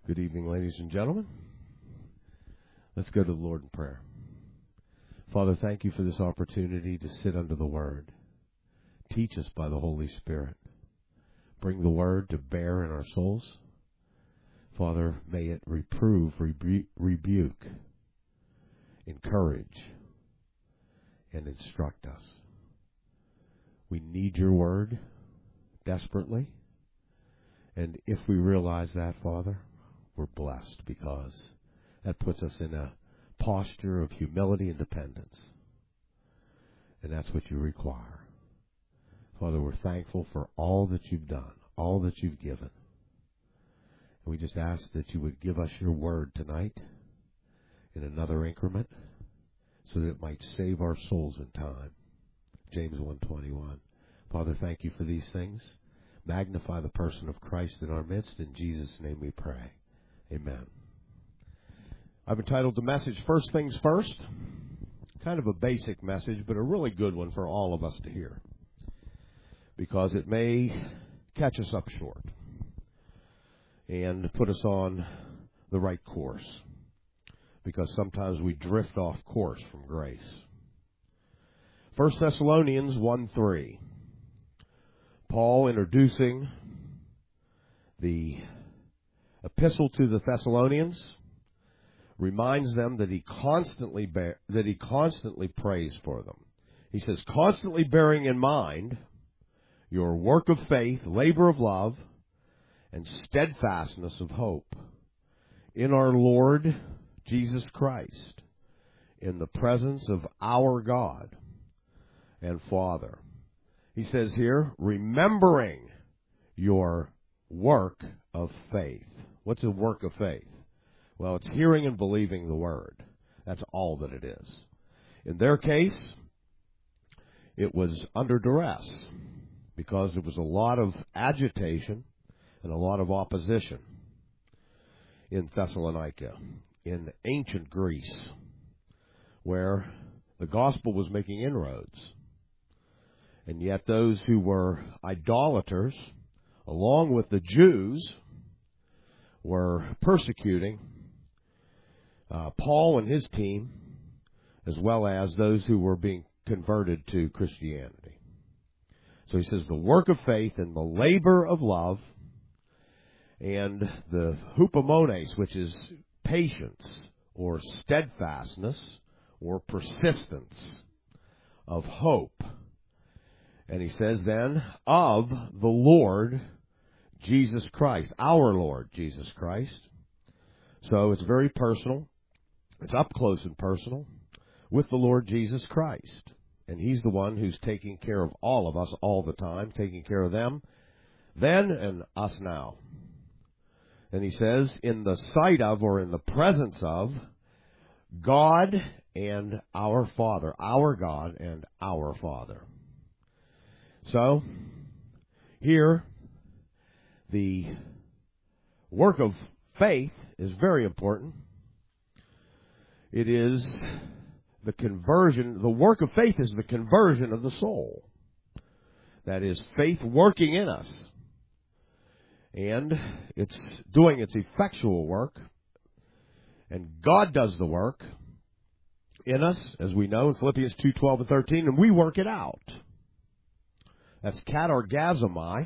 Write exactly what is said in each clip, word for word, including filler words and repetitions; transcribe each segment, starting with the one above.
Good evening, ladies and gentlemen. Let's go to the Lord in prayer. Father, thank you for this opportunity to sit under the Word. Teach us by the Holy Spirit. Bring the Word to bear in our souls. Father, may it reprove, rebu- rebuke, encourage, and instruct us. We need your Word desperately. And if we realize that, Father, we're blessed because that puts us in a posture of humility and dependence. And that's what you require. Father, we're thankful for all that you've done, all that you've given. And we just ask that you would give us your word tonight in another increment so that it might save our souls in time. James one twenty-one. Father, thank you for these things. Magnify the person of Christ in our midst. In Jesus' name we pray. Amen. I've entitled the message, First Things First. Kind of a basic message, but a really good one for all of us to hear, because it may catch us up short and put us on the right course, because sometimes we drift off course from grace. First Thessalonians one three. Paul, introducing the epistle to the Thessalonians, reminds them that he constantly bear, that he constantly prays for them. He says, constantly bearing in mind your work of faith, labor of love, and steadfastness of hope in our Lord Jesus Christ, in the presence of our God and Father. He says here, remembering your work of faith. What's a work of faith? Well, it's hearing and believing the word. That's all that it is. In their case, it was under duress, because there was a lot of agitation and a lot of opposition in Thessalonica, in ancient Greece, where the gospel was making inroads. And yet those who were idolaters, along with the Jews, were persecuting uh, Paul and his team, as well as those who were being converted to Christianity. So he says the work of faith and the labor of love and the hupomones, which is patience or steadfastness or persistence of hope. And he says then, of the Lord Jesus Christ, our Lord Jesus Christ. So it's very personal. It's up close and personal with the Lord Jesus Christ. And he's the one who's taking care of all of us all the time, taking care of them then and us now. And he says, in the sight of, or in the presence of, God and our Father, our God and our Father. So, here, the work of faith is very important. It is the conversion, the work of faith is the conversion of the soul. That is, faith working in us. And it's doing its effectual work. And God does the work in us, as we know in Philippians two twelve and thirteen, and we work it out. That's katargazomai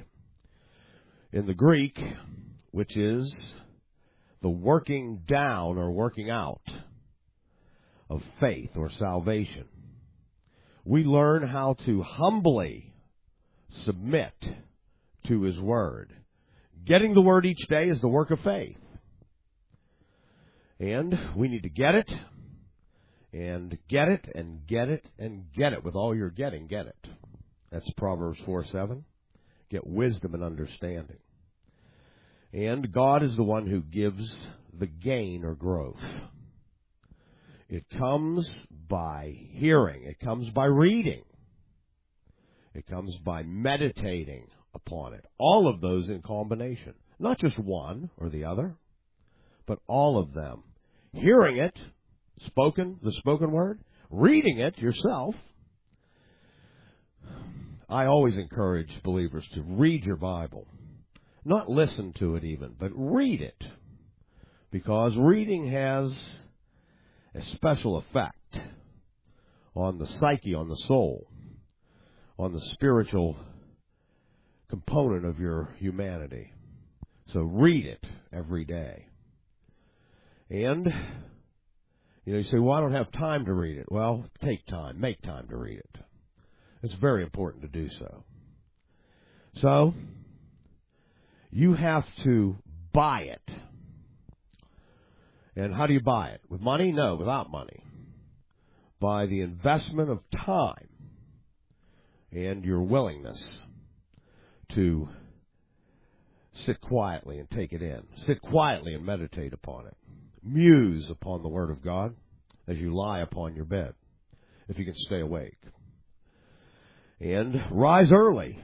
in the Greek, which is the working down or working out of faith or salvation. We learn how to humbly submit to his word. Getting the word each day is the work of faith. And we need to get it, and get it, and get it, and get it. With all you're getting, get it. That's Proverbs four seven. Get wisdom and understanding. And God is the one who gives the gain or growth. It comes by hearing. It comes by reading. It comes by meditating upon it. All of those in combination. Not just one or the other, but all of them. Hearing it, spoken, the spoken word, reading it yourself. I always encourage believers to read your Bible. Not listen to it even, but read it. because reading has a special effect on the psyche, on the soul, on the spiritual component of your humanity. So read it every day. And, you know, you say, well, I don't have time to read it. Well, take time. Make time to read it. It's very important to do so. So, you have to buy it. And how do you buy it? With money? No, without money. By the investment of time and your willingness to sit quietly and take it in. Sit quietly and meditate upon it. Muse upon the Word of God as you lie upon your bed, if you can stay awake. And rise early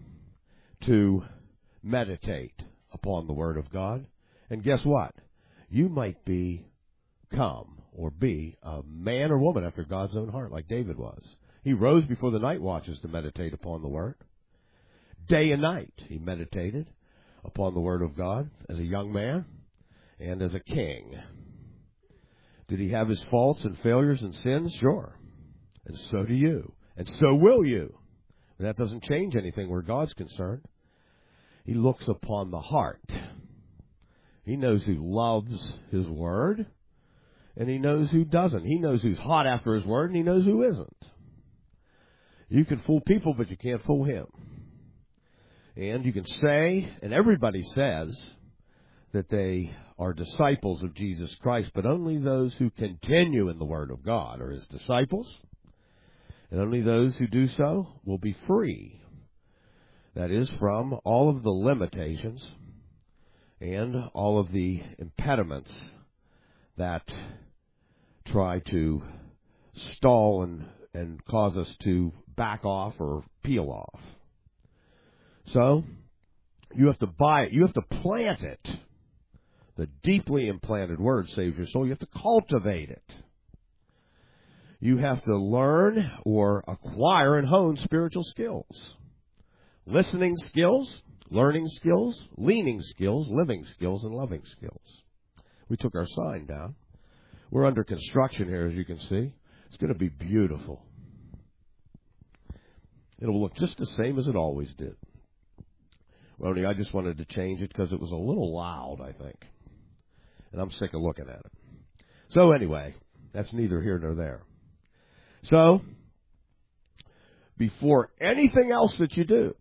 to meditate upon the Word of God. And guess what? You might become or be a man or woman after God's own heart, like David was. He rose before the night watches to meditate upon the Word. Day and night he meditated upon the Word of God as a young man and as a king. Did he have his faults and failures and sins? Sure. And so do you. And so will you. That doesn't change anything where God's concerned. He looks upon the heart. He knows who loves his Word, and he knows who doesn't. He knows who's hot after his Word, and he knows who isn't. You can fool people, but you can't fool him. And you can say, and everybody says, that they are disciples of Jesus Christ, but only those who continue in the Word of God are his disciples, and only those who do so will be free. That is, from all of the limitations and all of the impediments that try to stall and, and cause us to back off or peel off. So, you have to buy it. You have to plant it. The deeply implanted Word saves your soul. You have to cultivate it. You have to learn or acquire and hone spiritual skills. Listening skills, learning skills, leaning skills, living skills, and loving skills. We took our sign down. We're under construction here, as you can see. It's going to be beautiful. It'll look just the same as it always did. Only I just wanted to change it because it was a little loud, I think. And I'm sick of looking at it. So anyway, that's neither here nor there. So, before anything else that you do,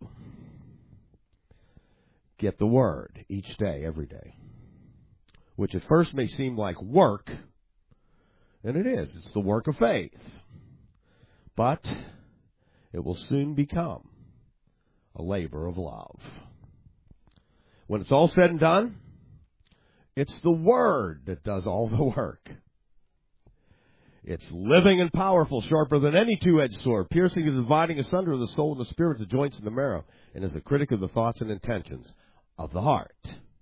get the Word each day, every day. Which at first may seem like work, and it is. It's the work of faith. But it will soon become a labor of love. When it's all said and done, it's the Word that does all the work. It's living and powerful, sharper than any two-edged sword, piercing and dividing asunder the soul and the spirit, the joints and the marrow, and is a critic of the thoughts and intentions of the heart.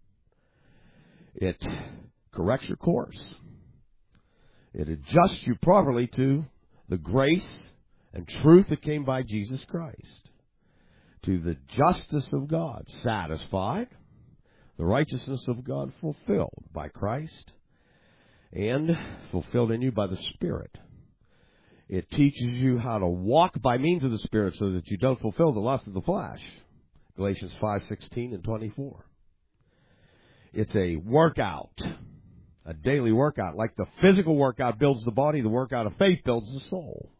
It corrects your course. It adjusts you properly to the grace and truth that came by Jesus Christ, to the justice of God satisfied, the righteousness of God fulfilled by Christ, and fulfilled in you by the Spirit. It teaches you how to walk by means of the Spirit so that you don't fulfill the lust of the flesh. Galatians five sixteen and twenty-four. It's a workout, a daily workout. Like the physical workout builds the body, the workout of faith builds the soul.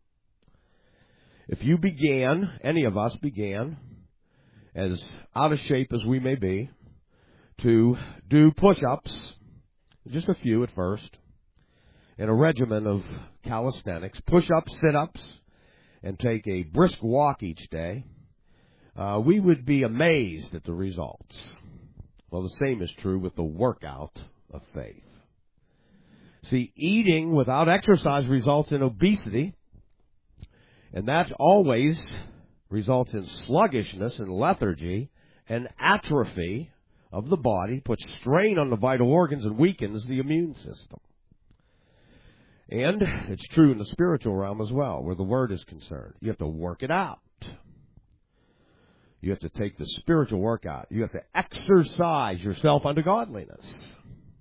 If you began, any of us began, as out of shape as we may be, to do push-ups, just a few at first, in a regimen of calisthenics, push-ups, sit-ups, and take a brisk walk each day, uh, we would be amazed at the results. Well, the same is true with the workout of faith. See, eating without exercise results in obesity, and that always results in sluggishness and lethargy and atrophy of the body, puts strain on the vital organs, and weakens the immune system. And it's true in the spiritual realm as well, where the Word is concerned. You have to work it out. You have to take the spiritual workout. You have to exercise yourself unto godliness.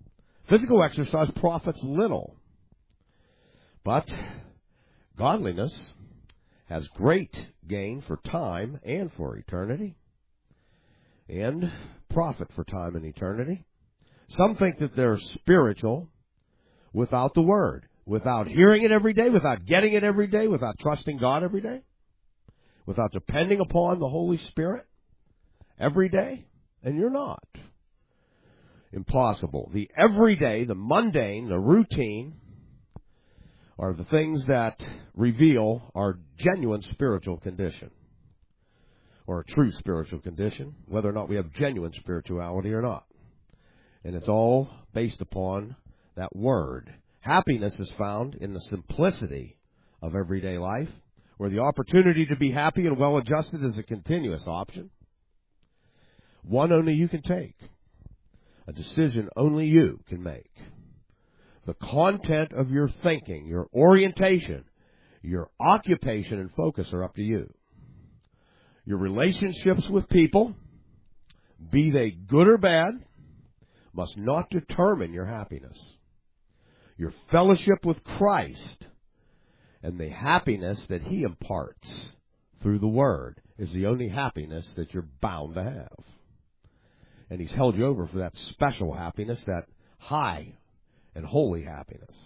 Physical exercise profits little, but godliness has great gain for time and for eternity, and profit for time and eternity. Some think that they're spiritual without the Word, without hearing it every day, without getting it every day, without trusting God every day, without depending upon the Holy Spirit every day, and you're not. Impossible. The everyday, the mundane, the routine are the things that reveal our genuine spiritual condition, or a true spiritual condition, whether or not we have genuine spirituality or not. And it's all based upon that Word. Happiness is found in the simplicity of everyday life, where the opportunity to be happy and well-adjusted is a continuous option. One only you can take. A decision only you can make. The content of your thinking, your orientation, your occupation and focus are up to you. Your relationships with people, be they good or bad, must not determine your happiness. Your fellowship with Christ and the happiness that He imparts through the Word is the only happiness that you're bound to have. And He's held you over for that special happiness, that high and holy happiness.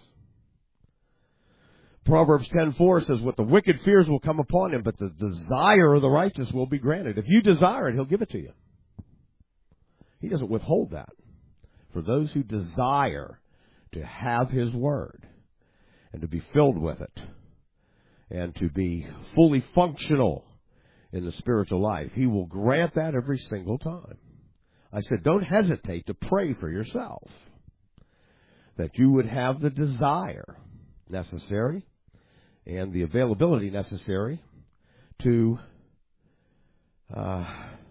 Proverbs ten four says, what the wicked fears will come upon him, but the desire of the righteous will be granted. If you desire it, He'll give it to you. He doesn't withhold that. For those who desire to have His Word and to be filled with it and to be fully functional in the spiritual life, He will grant that every single time. I said, don't hesitate to pray for yourself, that you would have the desire necessary and the availability necessary to uh,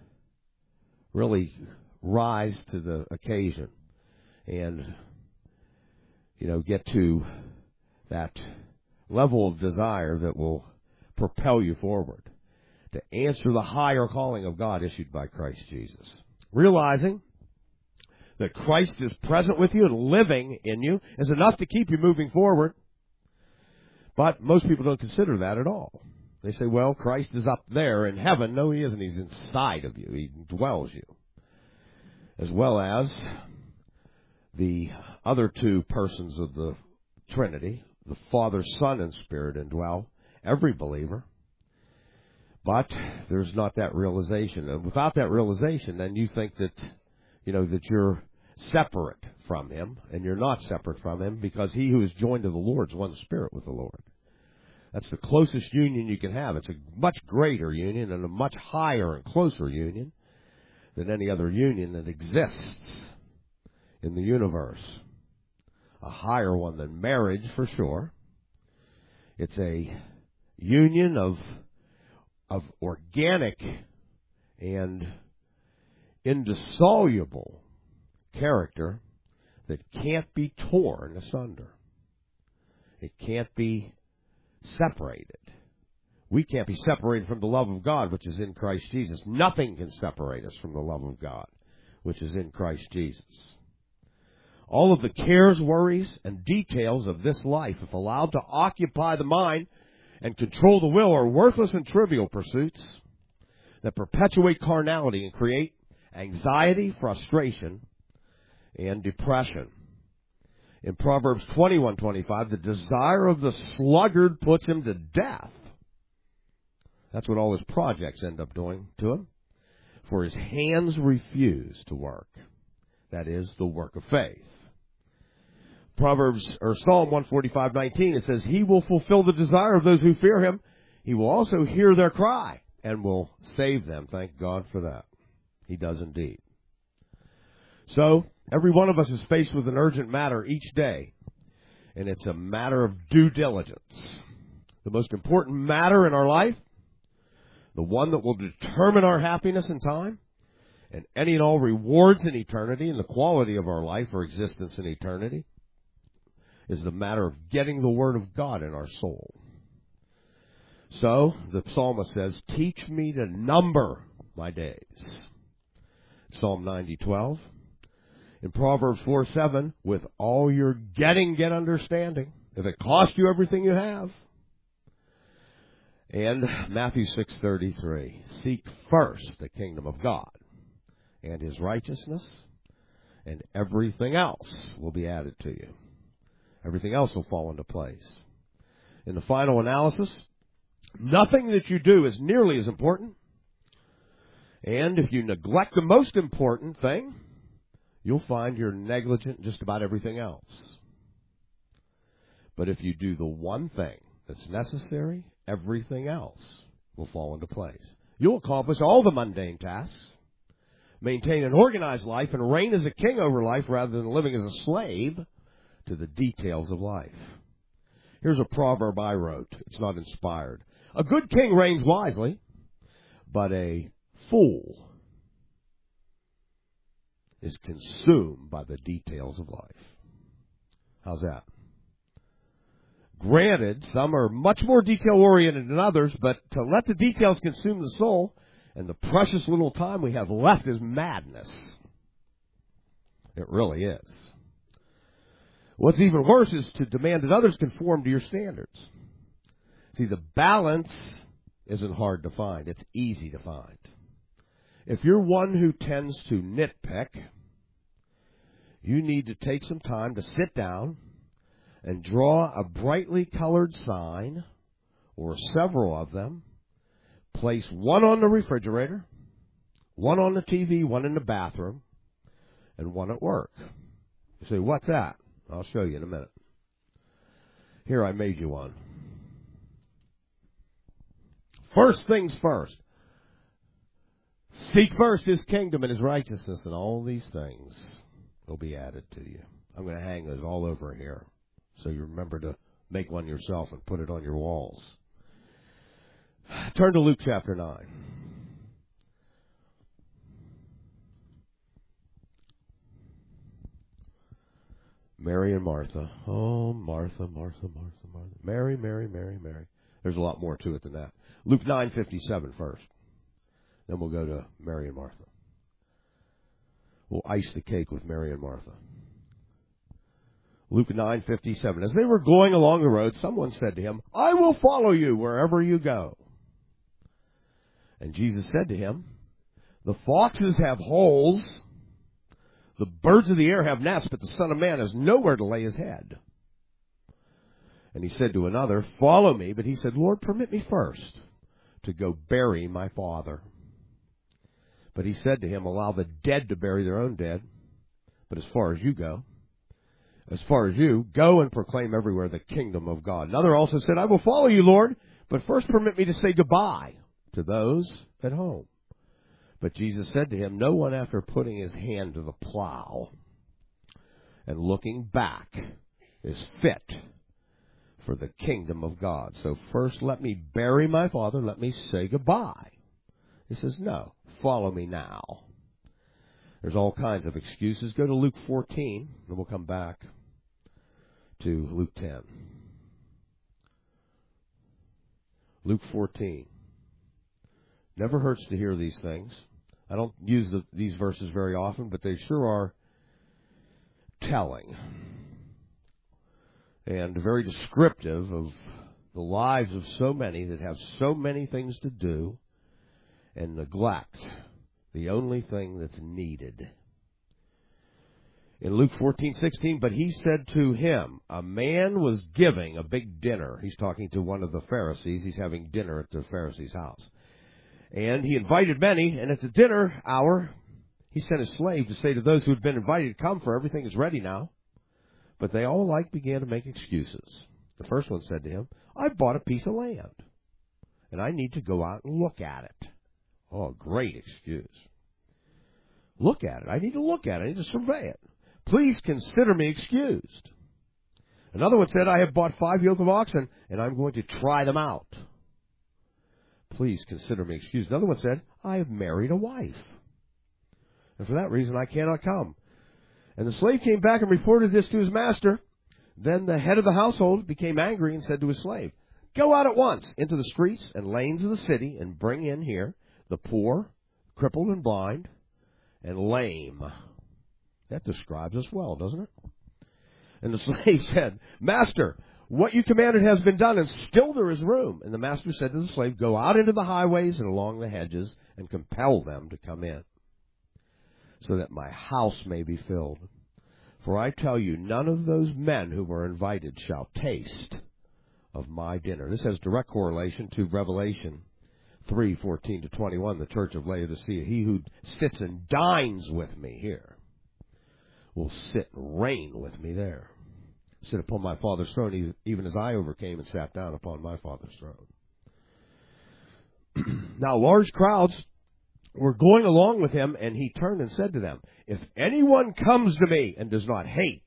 really rise to the occasion and, you know, get to that level of desire that will propel you forward to answer the higher calling of God issued by Christ Jesus. Realizing that Christ is present with you and living in you is enough to keep you moving forward. But most people don't consider that at all. They say, well, Christ is up there in heaven. No, He isn't. He's inside of you. He dwells you. As well as the other two persons of the Trinity, the Father, Son, and Spirit, indwell every believer. But there's not that realization. And without that realization, then you think that, you know, that you're separate from Him, and you're not separate from Him, because he who is joined to the Lord is one spirit with the Lord. That's the closest union you can have. It's a much greater union and a much higher and closer union than any other union that exists in the universe. A higher one than marriage, for sure. It's a union of of organic and indissoluble character that can't be torn asunder. It can't be separated. We can't be separated from the love of God, which is in Christ Jesus. Nothing can separate us from the love of God, which is in Christ Jesus. All of the cares, worries, and details of this life, if allowed to occupy the mind and control the will, are worthless and trivial pursuits that perpetuate carnality and create anxiety, frustration, and depression. In Proverbs twenty-one twenty-five, the desire of the sluggard puts him to death. That's what all his projects end up doing to him. For his hands refuse to work. That is, the work of faith. Proverbs, or Psalm one forty-five nineteen, it says, He will fulfill the desire of those who fear Him. He will also hear their cry and will save them. Thank God for that. He does indeed. So, every one of us is faced with an urgent matter each day, and it's a matter of due diligence. The most important matter in our life, the one that will determine our happiness in time, and any and all rewards in eternity, and the quality of our life or existence in eternity, is the matter of getting the Word of God in our soul. So, the psalmist says, teach me to number my days. Psalm ninety twelve. In Proverbs four seven, with all your getting, get understanding. If it costs you everything you have. And Matthew six thirty-three, seek first the kingdom of God and His righteousness, and everything else will be added to you. Everything else will fall into place. In the final analysis, nothing that you do is nearly as important. And if you neglect the most important thing, you'll find you're negligent in just about everything else. But if you do the one thing that's necessary, everything else will fall into place. You'll accomplish all the mundane tasks, maintain an organized life, and reign as a king over life rather than living as a slave to the details of life. Here's a proverb I wrote. It's not inspired. A good king reigns wisely, but a fool is consumed by the details of life. How's that? Granted, some are much more detail-oriented than others, but to let the details consume the soul and the precious little time we have left is madness. It really is. What's even worse is to demand that others conform to your standards. See, the balance isn't hard to find. It's easy to find. If you're one who tends to nitpick, you need to take some time to sit down and draw a brightly colored sign, or several of them, place one on the refrigerator, one on the T V, one in the bathroom, and one at work. You say, what's that? I'll show you in a minute. Here, I made you one. First things first. Seek first His kingdom and His righteousness, and all these things will be added to you. I'm going to hang those all over here, so you remember to make one yourself and put it on your walls. Turn to Luke chapter nine. Mary and Martha. Oh, Martha, Martha, Martha, Martha. Mary, Mary, Mary, Mary. There's a lot more to it than that. Luke nine fifty-seven first. Then we'll go to Mary and Martha. We'll ice the cake with Mary and Martha. Luke nine fifty-seven. As they were going along the road, someone said to him, I will follow you wherever you go. And Jesus said to him, the foxes have holes, the birds of the air have nests, but the Son of Man has nowhere to lay his head. And he said to another, follow me. But he said, Lord, permit me first to go bury my father. But he said to him, allow the dead to bury their own dead. But as far as you go, as far as you, go and proclaim everywhere the kingdom of God. Another also said, I will follow you, Lord, but first permit me to say goodbye to those at home. But Jesus said to him, no one after putting his hand to the plow and looking back is fit for the kingdom of God. So first let me bury my father, let me say goodbye. He says, no, follow me now. There's all kinds of excuses. Go to Luke fourteen, and we'll come back to Luke ten. Luke fourteen. Never hurts to hear these things. I don't use the, these verses very often, but they sure are telling and very descriptive of the lives of so many that have so many things to do and neglect the only thing that's needed. In Luke fourteen sixteen, but he said to him, a man was giving a big dinner. He's talking to one of the Pharisees. He's having dinner at the Pharisee's house. And he invited many, and at the dinner hour, he sent his slave to say to those who had been invited, come, for everything is ready now. But they all alike began to make excuses. The first one said to him, I bought a piece of land, and I need to go out and look at it. Oh, great excuse. Look at it. I need to look at it. I need to survey it. Please consider me excused. Another one said, I have bought five yoke of oxen, and I'm going to try them out. Please consider me excused. Another one said, I have married a wife, and for that reason I cannot come. And the slave came back and reported this to his master. Then the head of the household became angry and said to his slave, go out at once into the streets and lanes of the city and bring in here the poor, crippled and blind, and lame. That describes us well, doesn't it? And the slave said, Master, what you commanded has been done, and still there is room. And the master said to the slave, Go out into the highways and along the hedges, and compel them to come in, so that my house may be filled. For I tell you, none of those men who were invited shall taste of my dinner. This has direct correlation to Revelation three fourteen to twenty-one, the church of Laodicea. He who sits and dines with me here will sit and reign with me there. Sit upon my Father's throne, even as I overcame and sat down upon my Father's throne. Now large crowds were going along with him, and he turned and said to them, If anyone comes to me and does not hate,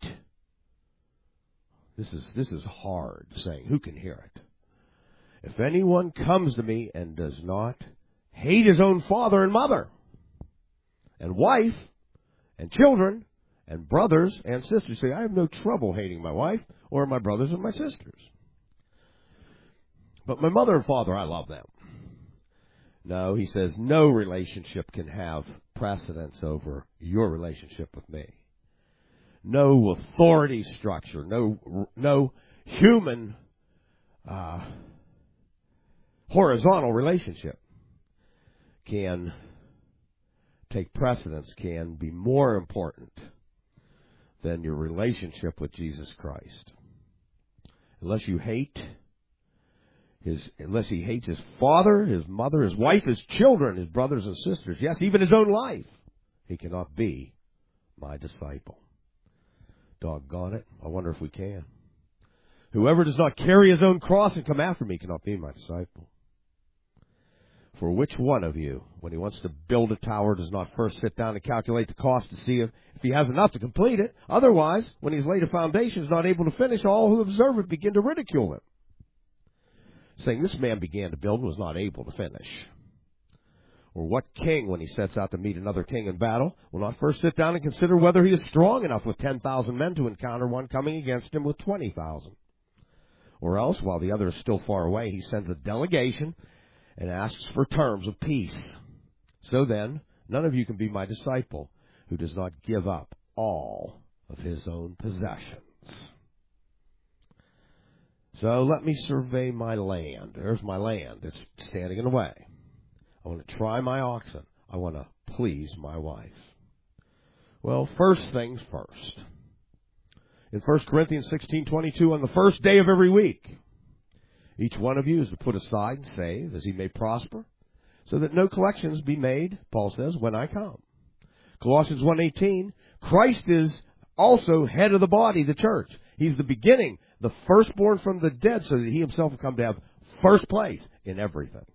this is this is hard saying, who can hear it? If anyone comes to me and does not hate his own father and mother, and wife, and children, and brothers and sisters. See, I have no trouble hating my wife or my brothers and my sisters. But my mother and father, I love them. No, he says, no relationship can have precedence over your relationship with me. No authority structure, no no human uh, horizontal relationship can take precedence, can be more important than your relationship with Jesus Christ. Unless you hate his, unless he hates his father, his mother, his wife, his children, his brothers and sisters, yes, even his own life, he cannot be my disciple. Doggone it. I wonder if we can. Whoever does not carry his own cross and come after me cannot be my disciple. For which one of you, when he wants to build a tower, does not first sit down and calculate the cost to see if, if he has enough to complete it? Otherwise, when he's laid a foundation, is not able to finish, all who observe it begin to ridicule him, saying, This man began to build and was not able to finish. Or what king, when he sets out to meet another king in battle, will not first sit down and consider whether he is strong enough with ten thousand men to encounter one coming against him with twenty thousand? Or else, while the other is still far away, he sends a delegation and asks for terms of peace. So then, none of you can be my disciple who does not give up all of his own possessions. So let me survey my land. There's my land. It's standing in the way. I want to try my oxen. I want to please my wife. Well, first things first. In First Corinthians sixteen twenty-two, on the first day of every week, each one of you is to put aside and save as he may prosper, so that no collections be made, Paul says, when I come. Colossians one eighteen, Christ is also head of the body, the church. He's the beginning, the firstborn from the dead, so that he himself will come to have first place in everything.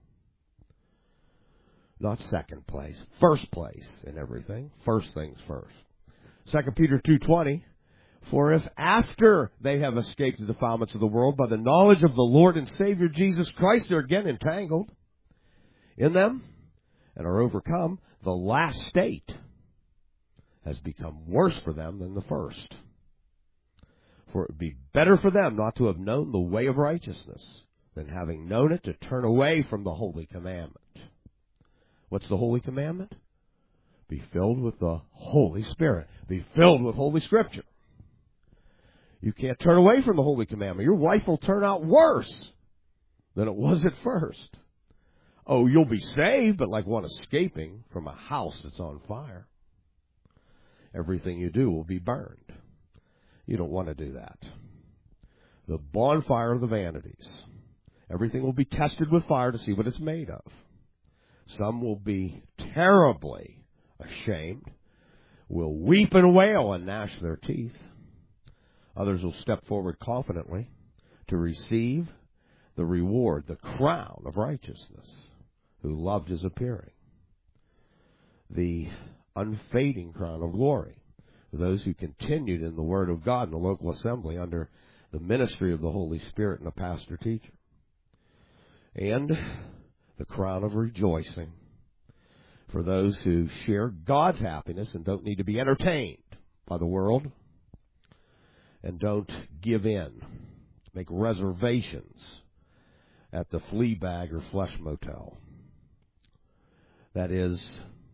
Not second place, first place in everything. First things first. Second Peter two twenty, For if after they have escaped the defilements of the world by the knowledge of the Lord and Savior Jesus Christ, they're again entangled in them and are overcome, the last state has become worse for them than the first. For it would be better for them not to have known the way of righteousness than having known it to turn away from the holy commandment. What's the holy commandment? Be filled with the Holy Spirit. Be filled with Holy Scripture. You can't turn away from the holy commandment. Your wife will turn out worse than it was at first. Oh, you'll be saved, but like one escaping from a house that's on fire. Everything you do will be burned. You don't want to do that. The bonfire of the vanities. Everything will be tested with fire to see what it's made of. Some will be terribly ashamed, will weep and wail and gnash their teeth. Others will step forward confidently to receive the reward, the crown of righteousness, who loved his appearing. The unfading crown of glory for those who continued in the Word of God in the local assembly under the ministry of the Holy Spirit and the pastor-teacher. And the crown of rejoicing for those who share God's happiness and don't need to be entertained by the world and don't give in, make reservations at the flea bag or flesh motel. That is,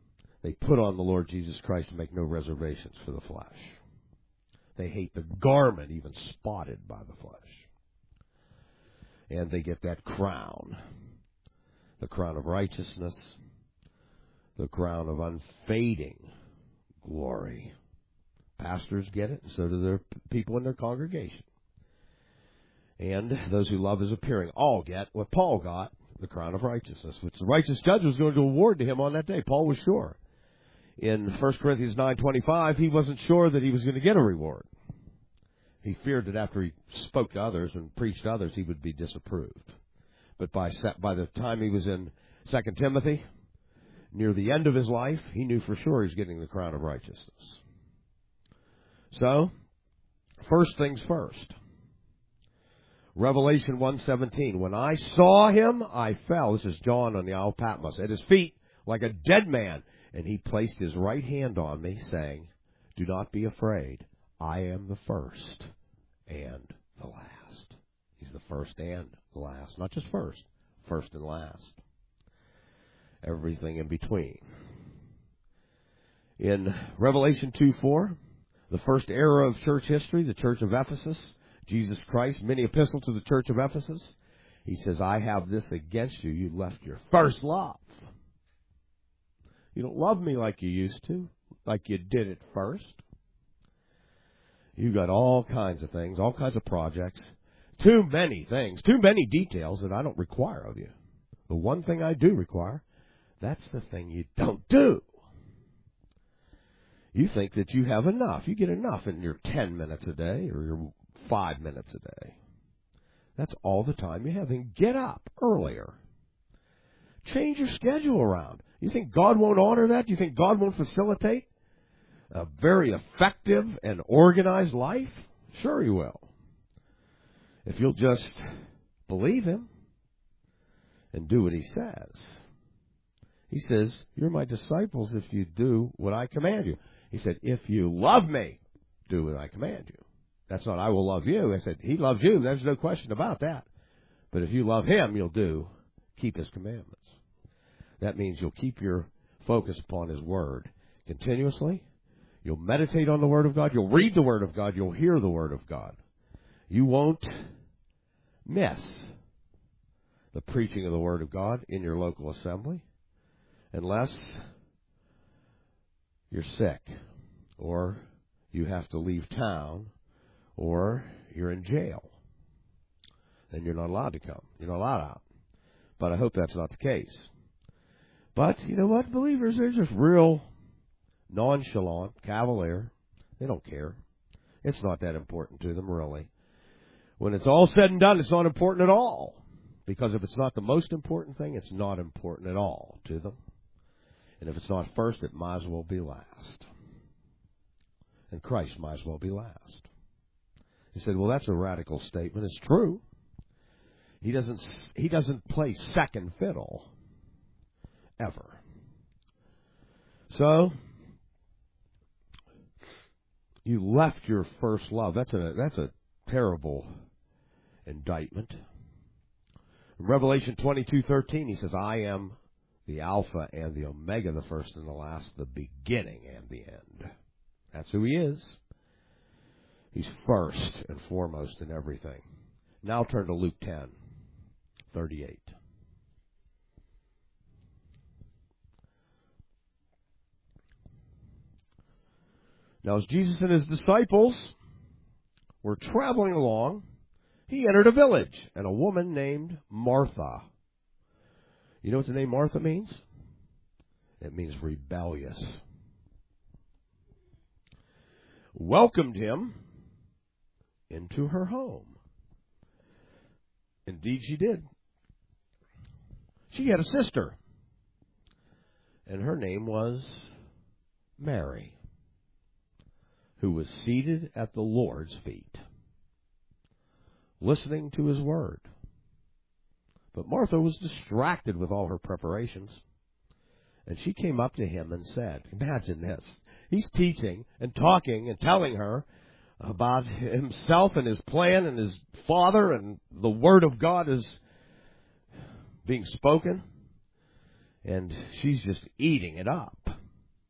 They put on the Lord Jesus Christ and make no reservations for the flesh. They hate the garment even spotted by the flesh. And they get that crown, the crown of righteousness, the crown of unfading glory. Pastors get it, and so do their people in their congregation. And those who love his appearing all get what Paul got, the crown of righteousness, which the righteous judge was going to award to him on that day. Paul was sure. In First Corinthians nine twenty-five, he wasn't sure that he was going to get a reward. He feared that after he spoke to others and preached to others, he would be disapproved. But by by the time he was in Second Timothy, near the end of his life, he knew for sure he was getting the crown of righteousness. So, first things first. Revelation one seventeen, when I saw him, I fell. This is John on the Isle of Patmos. At his feet, like a dead man. And he placed his right hand on me, saying, do not be afraid. I am the first and the last. He's the first and the last. Not just first, first and last. Everything in between. In Revelation two four, the first era of church history, the church of Ephesus, Jesus Christ, many epistles to the church of Ephesus, he says, I have this against you. You left your first love. You don't love me like you used to, like you did at first. You've got all kinds of things, all kinds of projects, too many things, too many details that I don't require of you. The one thing I do require, that's the thing you don't do. You think that you have enough. You get enough in your ten minutes a day or your five minutes a day. That's all the time you have. Then get up earlier. Change your schedule around. You think God won't honor that? You think God won't facilitate a very effective and organized life? Sure he will. If you'll just believe him and do what he says. He says, you're my disciples if you do what I command you. He said, if you love me, do what I command you. That's not, I will love you. I said, he loves you. There's no question about that. But if you love him, you'll do, keep his commandments. That means you'll keep your focus upon his word continuously. You'll meditate on the word of God. You'll read the word of God. You'll hear the word of God. You won't miss the preaching of the word of God in your local assembly unless you're sick or you have to leave town or you're in jail. Then you're not allowed to come. You're not allowed out. But I hope that's not the case. But, you know what, believers, they're just real nonchalant, cavalier. They don't care. It's not that important to them, really. When it's all said and done, it's not important at all. Because if it's not the most important thing, it's not important at all to them. And if it's not first, it might as well be last. And Christ might as well be last. He said, well, that's a radical statement. It's true. He doesn't, he doesn't play second fiddle. Ever. So, you left your first love. That's a that's a terrible indictment. In Revelation twenty-two thirteen, he says, I am the Alpha and the Omega, the first and the last, the beginning and the end. That's who he is. He's first and foremost in everything. Now turn to Luke ten thirty-eight. Now, as Jesus and his disciples were traveling along, he entered a village, and a woman named Martha. You know what the name Martha means? It means rebellious. Welcomed him into her home. Indeed, she did. She had a sister, and her name was Mary, who was seated at the Lord's feet, listening to his word. But Martha was distracted with all her preparations. And she came up to him and said, imagine this. He's teaching and talking and telling her about himself and his plan and his Father, and the word of God is being spoken. And she's just eating it up.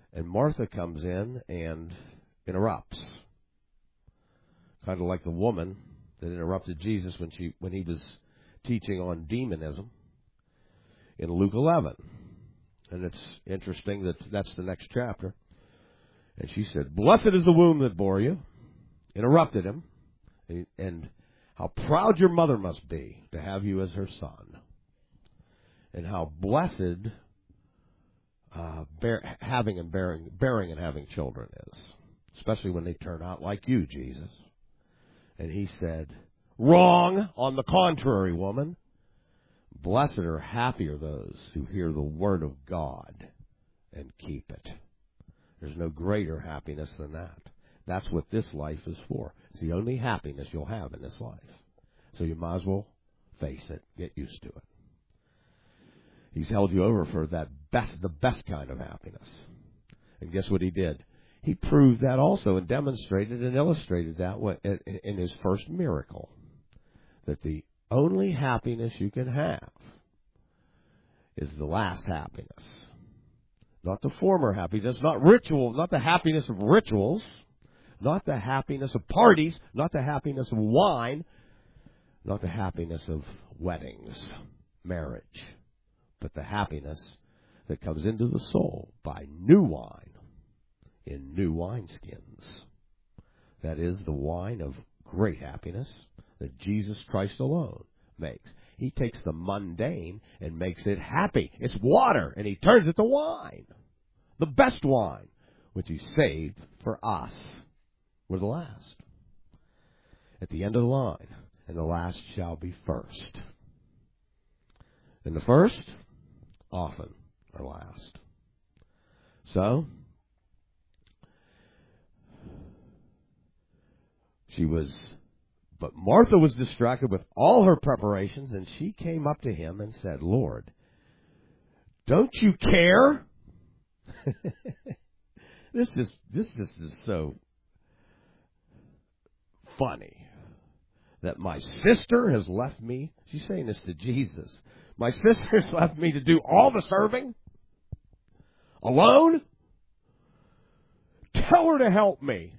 And Martha comes in and interrupts. Kind of like the woman that interrupted Jesus when she when he was teaching on demonism in Luke eleven. And it's interesting that that's the next chapter. And she said, "Blessed is the womb that bore you." Interrupted him. And how proud your mother must be to have you as her son. And how blessed uh, bear, having and bearing, bearing and having children is. Especially when they turn out like you, Jesus. And he said, "Wrong. On the contrary, woman. Blessed or happy are those who hear the word of God and keep it." There's no greater happiness than that. That's what this life is for. It's the only happiness you'll have in this life. So you might as well face it. Get used to it. He's held you over for that best, the best kind of happiness. And guess what he did? He proved that also and demonstrated and illustrated that in his first miracle. That the only happiness you can have is the last happiness. Not the former happiness, not ritual, not the happiness of rituals, not the happiness of parties, not the happiness of wine, not the happiness of weddings, marriage, but the happiness that comes into the soul by new wine in new wineskins. That is the wine of great happiness that Jesus Christ alone makes. He takes the mundane and makes it happy. It's water, and he turns it to wine. The best wine, which he saved for us. We're the last. At the end of the line, and the last shall be first. And the first, often, are last. So, she was, but Martha was distracted with all her preparations, and she came up to him and said, "Lord, don't you care?" This is this is, is so funny that my sister has left me. She's saying this to Jesus. My sister has left me to do all the serving alone. Tell her to help me.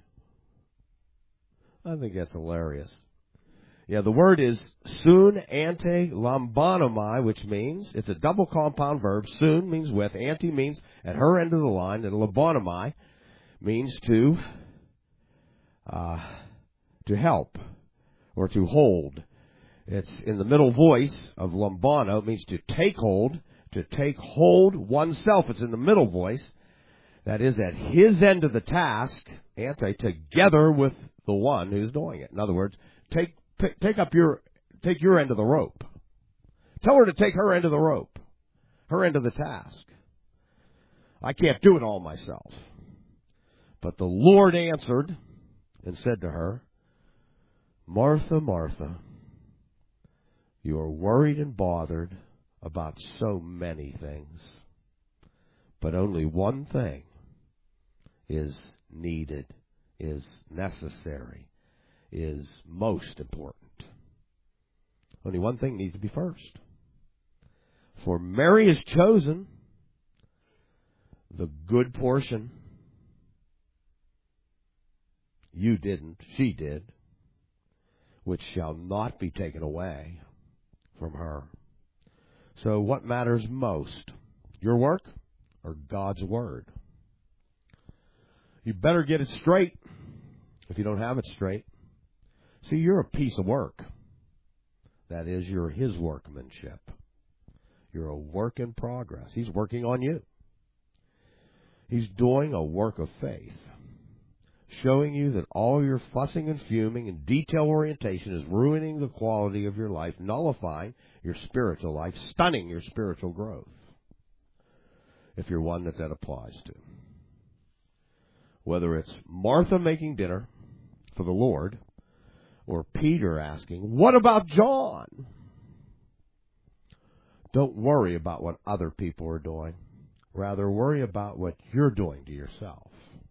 I think that's hilarious. Yeah, the word is soon ante lambonomai, which means, it's a double compound verb. Soon means with, ante means at her end of the line, and labonomai means to uh, to help or to hold. It's in the middle voice of lambano. It means to take hold, to take hold oneself. It's in the middle voice. That is at his end of the task, ante, together with the one who's doing it. In other words, take take up your take your end of the rope. Tell her to take her end of the rope, her end of the task. I can't do it all myself. But the Lord answered and said to her, "Martha, Martha, you are worried and bothered about so many things, but only one thing is needed, is necessary, is most important. Only one thing needs to be first. For Mary has chosen the good portion. You didn't, she did, which shall not be taken away from her." So what matters most? Your work or God's word? You better get it straight if you don't have it straight. See, you're a piece of work. That is, you're his workmanship. You're a work in progress. He's working on you. He's doing a work of faith, showing you that all your fussing and fuming and detail orientation is ruining the quality of your life, nullifying your spiritual life, stunning your spiritual growth, if you're one that that applies to. Whether it's Martha making dinner for the Lord, or Peter asking, "What about John?" Don't worry about what other people are doing. Rather, worry about what you're doing to yourself.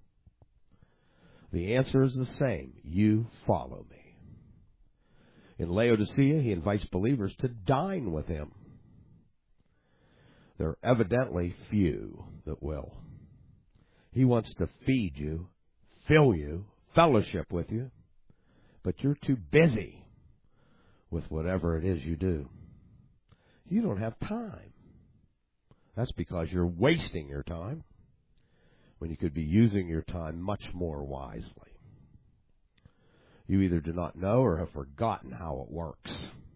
The answer is the same. You follow me. In Laodicea, he invites believers to dine with him. There are evidently few that will. He wants to feed you, fill you, fellowship with you, but you're too busy with whatever it is you do. You don't have time. That's because you're wasting your time when you could be using your time much more wisely. You either do not know or have forgotten how it works.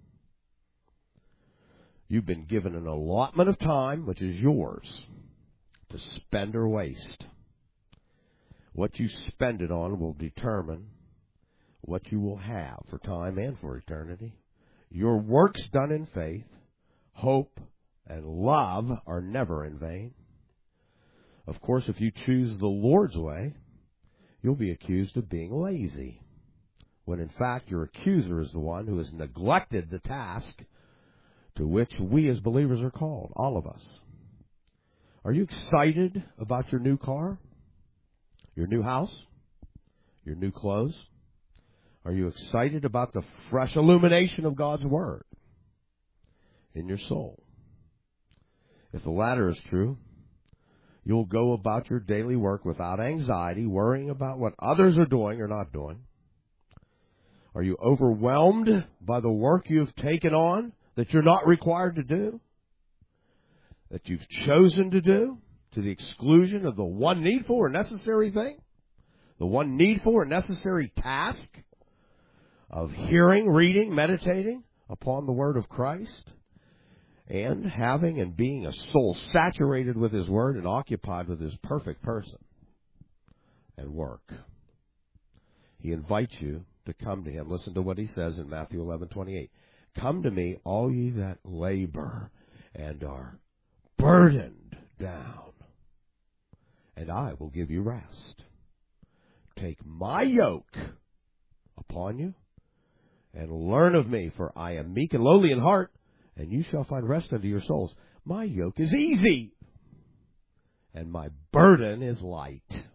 You've been given an allotment of time, which is yours, to spend or waste. What you spend it on will determine what you will have for time and for eternity. Your works done in faith, hope, and love are never in vain. Of course, if you choose the Lord's way, you'll be accused of being lazy, when in fact your accuser is the one who has neglected the task to which we as believers are called, all of us. Are you excited about your new car, your new house, your new clothes? Are you excited about the fresh illumination of God's Word in your soul? If the latter is true, you'll go about your daily work without anxiety, worrying about what others are doing or not doing. Are you overwhelmed by the work you've taken on that you're not required to do, that you've chosen to do, to the exclusion of the one needful or necessary thing, the one needful or necessary task of hearing, reading, meditating upon the Word of Christ, and having and being a soul saturated with His Word and occupied with His perfect person and work? He invites you to come to Him. Listen to what He says in Matthew eleven twenty-eight. Come to me, all ye that labor and are burdened down, and I will give you rest. Take my yoke upon you, and learn of me, for I am meek and lowly in heart, and you shall find rest unto your souls. My yoke is easy, and my burden is light.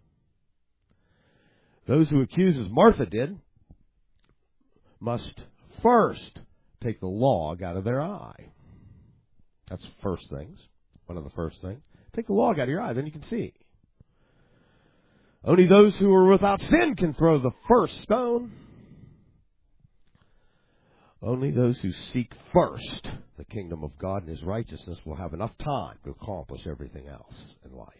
Those who accuse, as Martha did, must first take the log out of their eye. That's the first things. One of the first things. Take the log out of your eye, then you can see. Only those who are without sin can throw the first stone. Only those who seek first the kingdom of God and His righteousness will have enough time to accomplish everything else in life.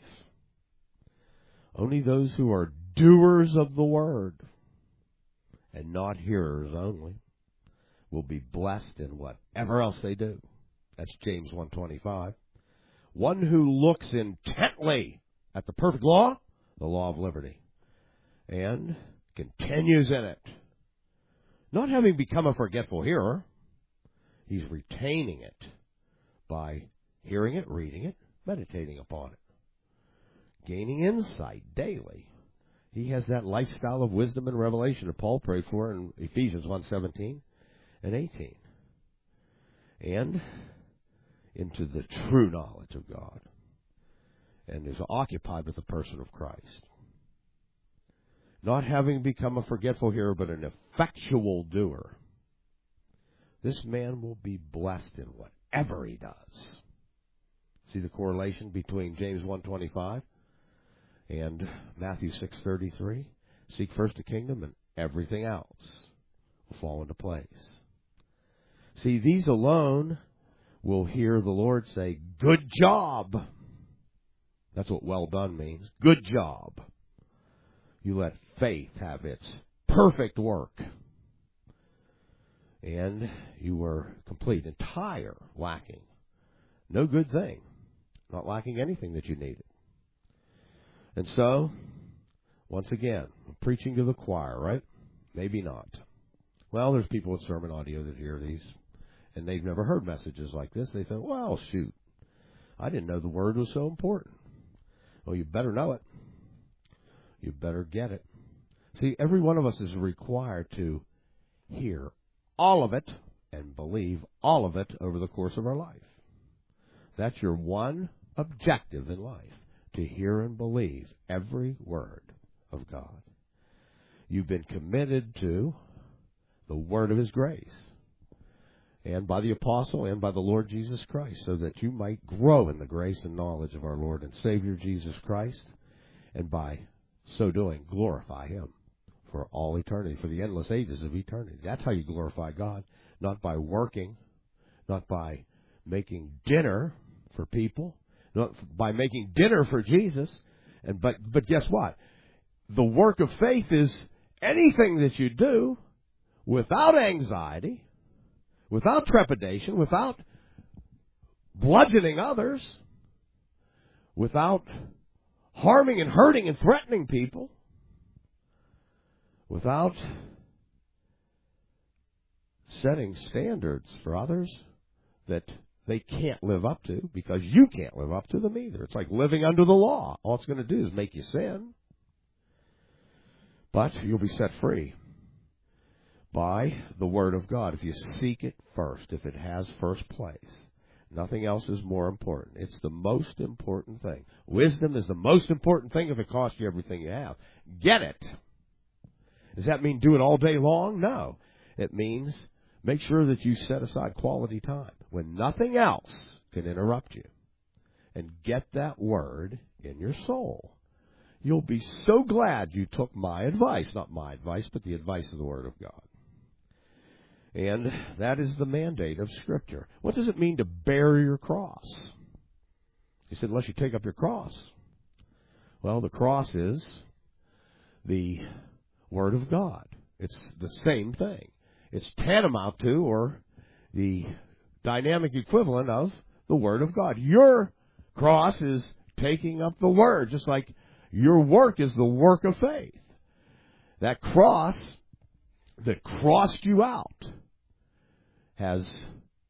Only those who are doers of the word and not hearers only will be blessed in whatever else they do. That's James one twenty-five. One who looks intently at the perfect law, the law of liberty, and continues in it, not having become a forgetful hearer, he's retaining it by hearing it, reading it, meditating upon it, gaining insight daily. He has that lifestyle of wisdom and revelation that Paul prayed for in Ephesians one seventeen and eighteen. And into the true knowledge of God, and is occupied with the person of Christ. Not having become a forgetful hearer, but an effectual doer. This man will be blessed in whatever he does. See the correlation between James one twenty-five and Matthew six thirty-three? Seek first the kingdom, and everything else will fall into place. See, these alone will hear the Lord say, good job. That's what well done means. Good job. You let faith have its perfect work. And you were complete, entire, lacking no good thing. Not lacking anything that you needed. And so, once again, I'm preaching to the choir, right? Maybe not. Well, there's people with sermon audio that hear these, and they've never heard messages like this. They think, well, shoot, I didn't know the word was so important. Well, you better know it. You better get it. See, every one of us is required to hear all of it and believe all of it over the course of our life. That's your one objective in life, to hear and believe every word of God. You've been committed to the word of His grace, and by the apostle and by the Lord Jesus Christ, so that you might grow in the grace and knowledge of our Lord and Savior Jesus Christ, and by so doing, glorify Him for all eternity, for the endless ages of eternity. That's how you glorify God, not by working, not by making dinner for people, not by making dinner for Jesus. And but but guess what? The work of faith is anything that you do without anxiety, without trepidation, without bludgeoning others, without harming and hurting and threatening people, without setting standards for others that they can't live up to because you can't live up to them either. It's like living under the law. All it's going to do is make you sin. But you'll be set free by the Word of God if you seek it first, if it has first place. Nothing else is more important. It's the most important thing. Wisdom is the most important thing if it costs you everything you have. Get it. Does that mean do it all day long? No. It means make sure that you set aside quality time when nothing else can interrupt you. And get that Word in your soul. You'll be so glad you took my advice. Not my advice, but the advice of the Word of God. And that is the mandate of Scripture. What does it mean to bear your cross? He said, unless you take up your cross. Well, the cross is the Word of God. It's the same thing. It's tantamount to, or the dynamic equivalent of, the Word of God. Your cross is taking up the Word, just like your work is the work of faith. That cross that crossed you out has,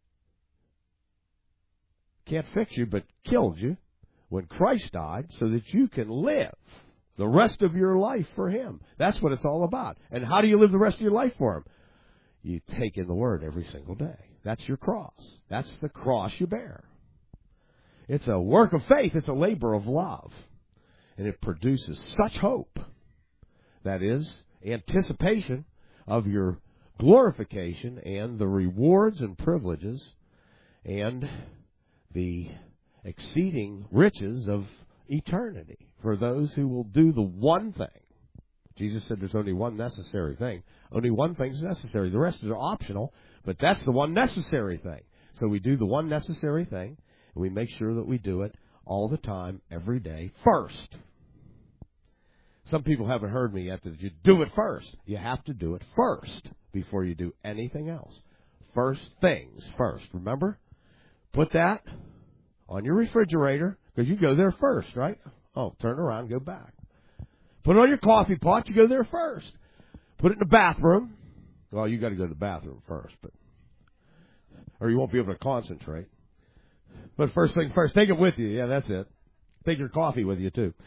can't fix you, but killed you when Christ died so that you can live the rest of your life for Him. That's what it's all about. And how do you live the rest of your life for Him? You take in the Word every single day. That's your cross. That's the cross you bear. It's a work of faith. It's a labor of love. And it produces such hope. That is, anticipation of your glorification and the rewards and privileges and the exceeding riches of eternity for those who will do the one thing. Jesus said there's only one necessary thing. Only one thing's necessary. The rest are optional, but that's the one necessary thing. So we do the one necessary thing, and we make sure that we do it all the time, every day, first. Some people haven't heard me yet that you do it first. You have to do it first before you do anything else. First things first. Remember? Put that on your refrigerator because you go there first, right? Oh, turn around, go back. Put it on your coffee pot. You go there first. Put it in the bathroom. Well, you got to go to the bathroom first, but or you won't be able to concentrate. But first thing first, take it with you. Yeah, that's it. Take your coffee with you too.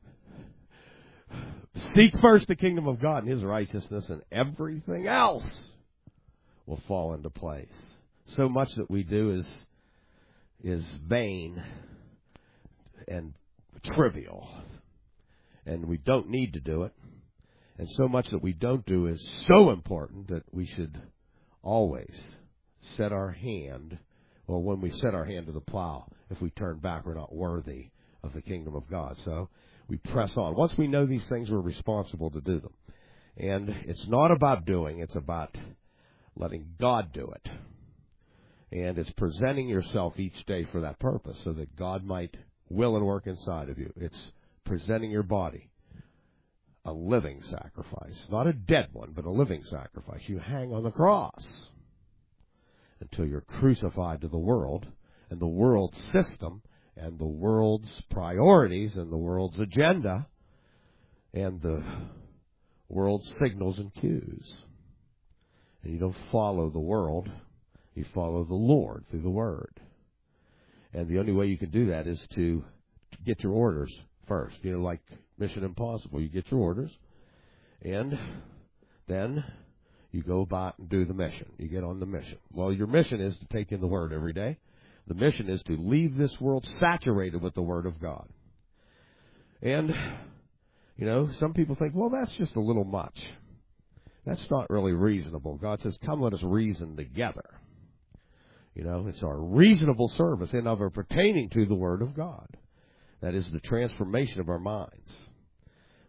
Seek first the kingdom of God and His righteousness, and everything else will fall into place. So much that we do is is vain and trivial, and we don't need to do it. And so much that we don't do is so important that we should always set our hand, well, when we set our hand to the plow, if we turn back, we're not worthy of the kingdom of God. So we press on. Once we know these things, we're responsible to do them. And it's not about doing, it's about letting God do it. And it's presenting yourself each day for that purpose so that God might will and work inside of you. It's presenting your body a living sacrifice. Not a dead one, but a living sacrifice. You hang on the cross until you're crucified to the world and the world's system and the world's priorities and the world's agenda and the world's signals and cues. And you don't follow the world. You follow the Lord through the Word. And the only way you can do that is to get your orders first. You know, like Mission Impossible. You get your orders, and then you go about and do the mission. You get on the mission. Well, your mission is to take in the Word every day. The mission is to leave this world saturated with the Word of God. And, you know, some people think, well, that's just a little much. That's not really reasonable. God says, come, let us reason together. You know, it's our reasonable service in of or pertaining to the Word of God. That is the transformation of our minds.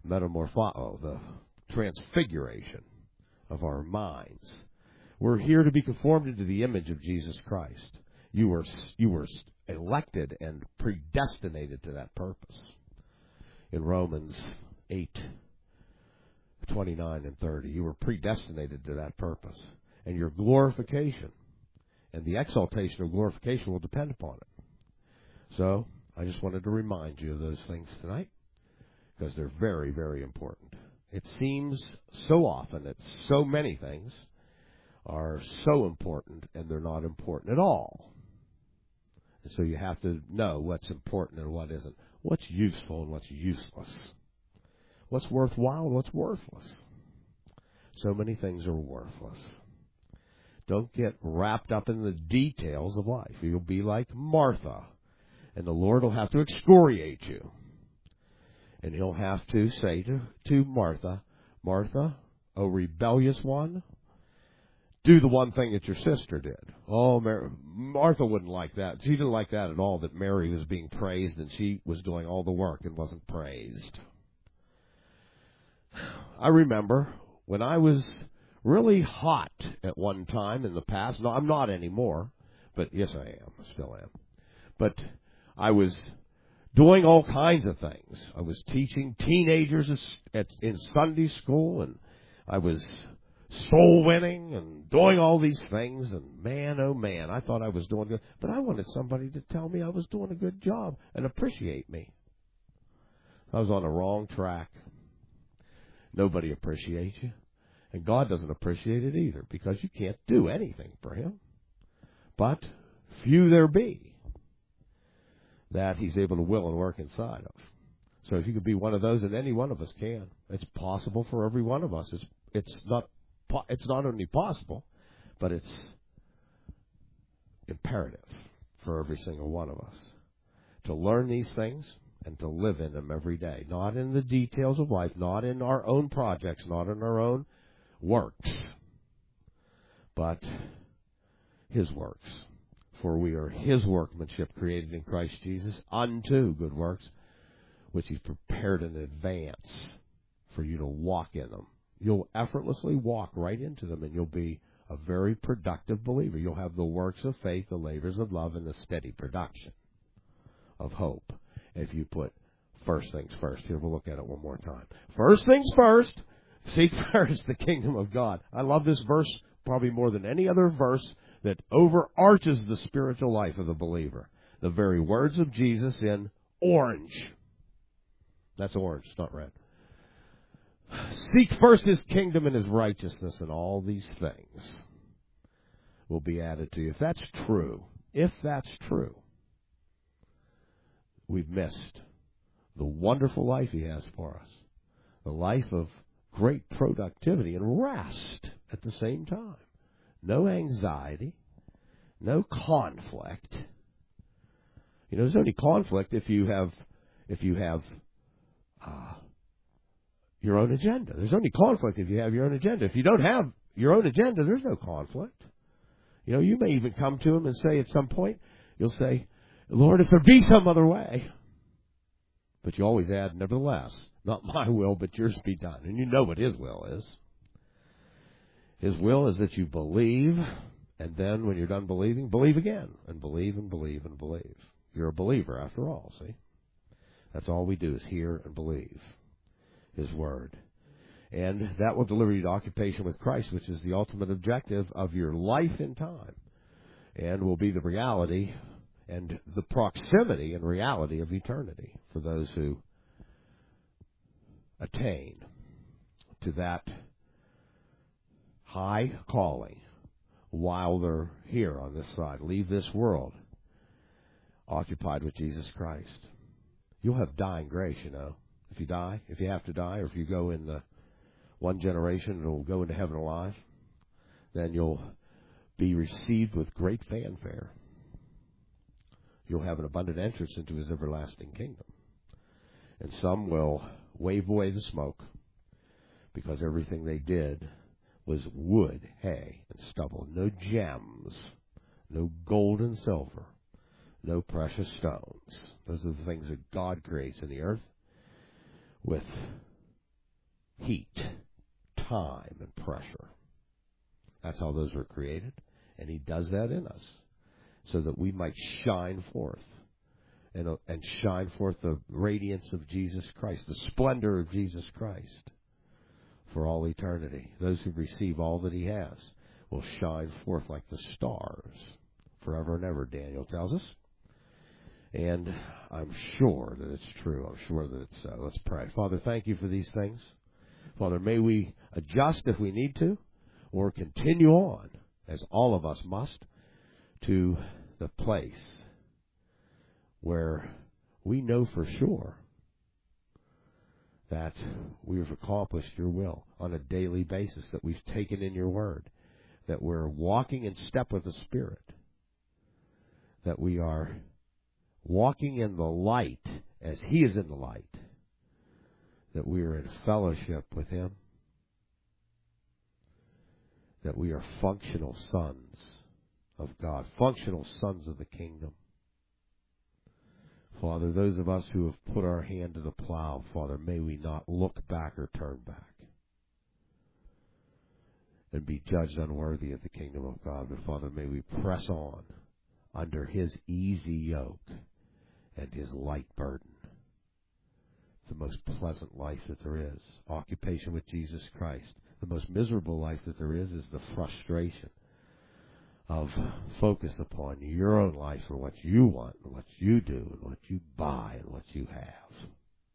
metamorpho, oh, the transfiguration of our minds. We're here to be conformed into the image of Jesus Christ. You were you were elected and predestinated to that purpose. In Romans eight, twenty-nine and thirty, you were predestinated to that purpose. And your glorification and the exaltation of glorification will depend upon it. So, I just wanted to remind you of those things tonight, because they're very, very important. It seems so often that so many things are so important, and they're not important at all. And so you have to know what's important and what isn't. What's useful and what's useless. What's worthwhile and what's worthless. So many things are worthless. Don't get wrapped up in the details of life. You'll be like Martha, and the Lord will have to excoriate you. And He'll have to say to, to Martha, Martha, O rebellious one, do the one thing that your sister did. Oh, Mary, Martha wouldn't like that. She didn't like that at all, that Mary was being praised and she was doing all the work and wasn't praised. I remember when I was really hot at one time in the past. No, I'm not anymore, but yes, I am. I still am. But I was doing all kinds of things. I was teaching teenagers at, in Sunday school, and I was soul winning and doing all these things, and man, oh man, I thought I was doing good. But I wanted somebody to tell me I was doing a good job and appreciate me. I was on the wrong track. Nobody appreciates you. And God doesn't appreciate it either, because you can't do anything for Him. But few there be that He's able to will and work inside of. So if you could be one of those, and any one of us can. It's possible for every one of us. It's it's not it's not only possible, but it's imperative for every single one of us to learn these things and to live in them every day. Not in the details of life, not in our own projects, not in our own works, but His works. For we are His workmanship, created in Christ Jesus, unto good works, which He's prepared in advance for you to walk in them. You'll effortlessly walk right into them, and you'll be a very productive believer. You'll have the works of faith, the labors of love, and the steady production of hope. If you put first things first. Here, we'll look at it one more time. First things first, seek first the kingdom of God. I love this verse probably more than any other verse that overarches the spiritual life of the believer. The very words of Jesus in orange. That's orange, it's not red. Seek first His kingdom and His righteousness, and all these things will be added to you. If that's true, if that's true, we've missed the wonderful life He has for us. The life of great productivity and rest at the same time. No anxiety, no conflict. You know, there's only conflict if you have if you have uh, your own agenda. There's only conflict if you have your own agenda. If you don't have your own agenda, there's no conflict. You know, you may even come to Him and say at some point, you'll say, Lord, if there be some other way. But you always add, nevertheless, not my will, but yours be done. And you know what His will is. His will is that you believe, and then when you're done believing, believe again, and believe and believe and believe. You're a believer after all, see? That's all we do is hear and believe His Word. And that will deliver you to occupation with Christ, which is the ultimate objective of your life in time, and will be the reality and the proximity and reality of eternity for those who attain to that high calling while they're here on this side. Leave this world occupied with Jesus Christ. You'll have dying grace, you know. If you die, if you have to die, or if you go in the one generation and will go into heaven alive, then you'll be received with great fanfare. You'll have an abundant entrance into His everlasting kingdom. And some will wave away the smoke because everything they did was wood, hay, and stubble. No gems, no gold and silver, no precious stones. Those are the things that God creates in the earth with heat, time, and pressure. That's how those were created. And he does that in us so that we might shine forth and, uh, and shine forth the radiance of Jesus Christ, the splendor of Jesus Christ for all eternity. Those who receive all that he has will shine forth like the stars forever and ever, Daniel tells us. And I'm sure that it's true. I'm sure that it's so. Let's pray. Father, thank you for these things. Father, may we adjust if we need to, or continue on, as all of us must, to the place where we know for sure that we have accomplished your will on a daily basis, that we've taken in your word, that we're walking in step with the Spirit, that we are walking in the light as he is in the light, that we are in fellowship with him, that we are functional sons of God, functional sons of the kingdom. Father, those of us who have put our hand to the plow, Father, may we not look back or turn back and be judged unworthy of the kingdom of God. But Father, may we press on under his easy yoke and his light burden. It's the most pleasant life that there is. Occupation with Jesus Christ. The most miserable life that there is is the frustration of focus upon your own life for what you want and what you do and what you buy and what you have.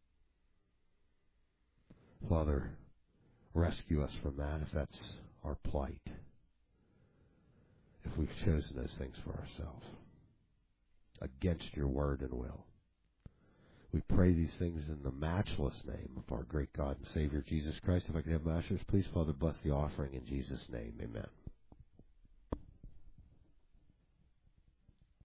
Father, rescue us from that if that's our plight, if we've chosen those things for ourselves against your word and will. We pray these things in the matchless name of our great God and Savior, Jesus Christ. If I could have my ushers, please, Father, bless the offering in Jesus' name. Amen.